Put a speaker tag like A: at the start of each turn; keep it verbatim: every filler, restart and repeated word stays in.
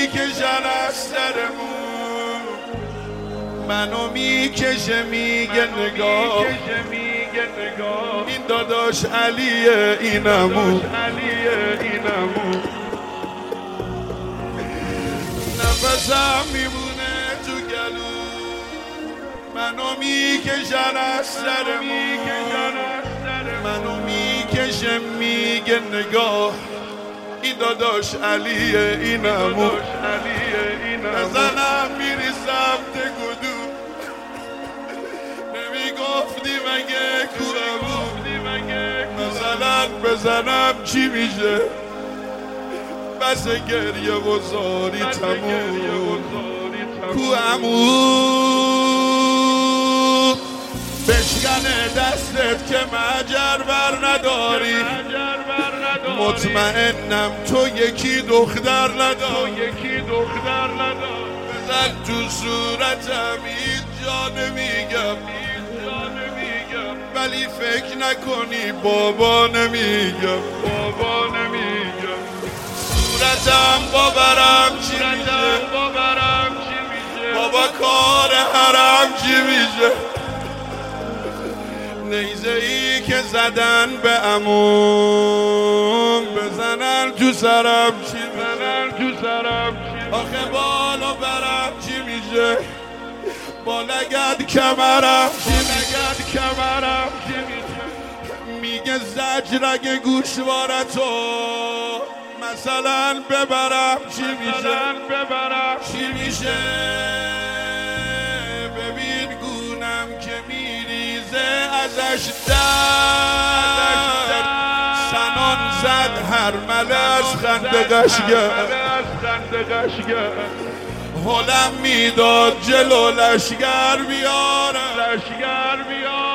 A: میکشن از سرمون، منو میکشه میگه نگاه، این داداش علیه اینمون، نفسم میمونه تو گلو، منو میکشن از سرمون، منو میکشه میگه نگاه، این داداش علیه اینمون، نزنم میری سمت گدو، نمیگفتی مگه کوهمون، مثلا بزنم چی میشه، بس گریه و زاری تموم، کوهمون بشکنه دستت که مجر بر نداری، مطمئنم تو یکی دختر نداری، بزن تو صورتم اینجا نمیگم، ولی فکر نکنی بابا نمیگم، صورتم باورم چی میشه، بابا کار حرم چی میشه، نیزه ای که زدن به عموم بزنن تو سرم چی میشه، آخه بالا برم چی میشه، با لگد کمرم چی میشه، میگه زجر اگه گوشوارتو مثلا ببرم چی میشه، چی میشه، ببین گونم که میریزه ازش در، سنان زد هر مله از خنده قشگر، حالم میداد جلو لشگر بیارم،